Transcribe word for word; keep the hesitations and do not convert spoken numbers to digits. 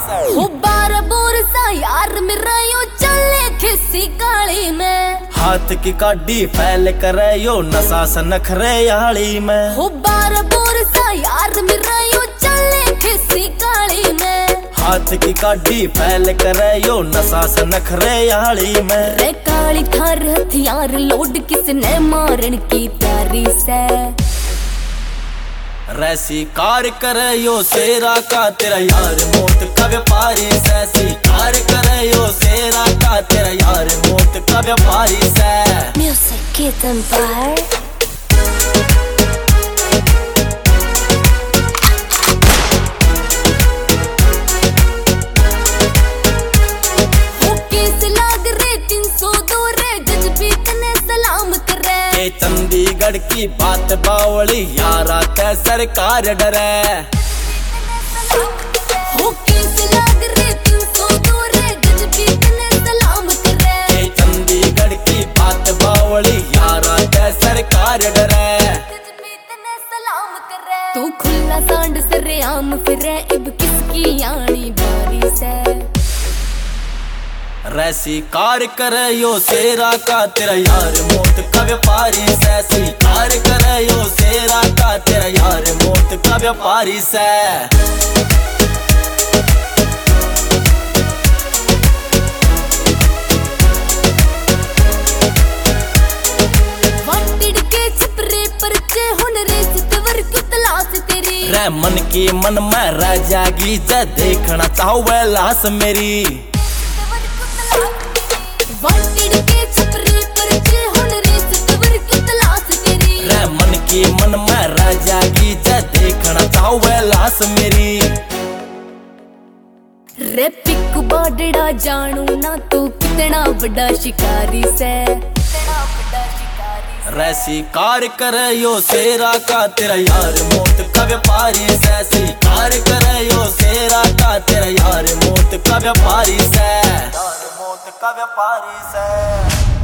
हो बार बोर सा यार मेरा यो चले खिसी काली में, हाथ की काडी फैल करे यो नशा स नखरे याली में। हो बार बोर सा यार मेरा यो चले खिसी काली में, हाथ की काडी फैल करे यो नशा स नखरे याली में। रे काली थार हथियार लोड किसने मारन की प्यारी से, रैसी कार करे यो शेरा का तेरा यार मौत का व्यापारी से। शिकार करे यो शेरा का तेरा यार मौत का व्यापारी से। म्यूजिक की तंपार चंडीगढ़ की बात बावली यारा ते सरकार डरे। हो किस लाग रे तीन सौ दो रे गजबी तने सलाम करे। चंडीगढ़ की बात बावली यारा ते सरकार डरे। गजबी तने सलाम करे। तू खुला सांड सरे आम फिरे इब किसकी आनी बारी से, रैसी कार करे यो शेरा का तेरा यार मौत का व्यापारी से। शिकार करे यो शेरा का तेरा यार मौत का व्यापारी से। वाटिड़ के छपरे परचे हुन रेस तवर की तलाश तेरी। रे मन की मन में रह जागी जे देखना चाहो वह लाश मेरी। वाटिड़ के छपरे परचे हुन रेस तवर की तलाश तेरी। रे मन की मन में रह जागी जे देखना चाहो वह लाश मेरी। रे पिक बाडड़ा जानू ना तू कितना बड़ा शिकारी से, कितना बड़ा शिकारी से। रे शिकार करे यो शेरा का तेरा यार मौत का व्यापारी से। शिकार करे यो शेरा का तेरा यार मौत का व्यापारी से। यार मौत का व्यापारी से।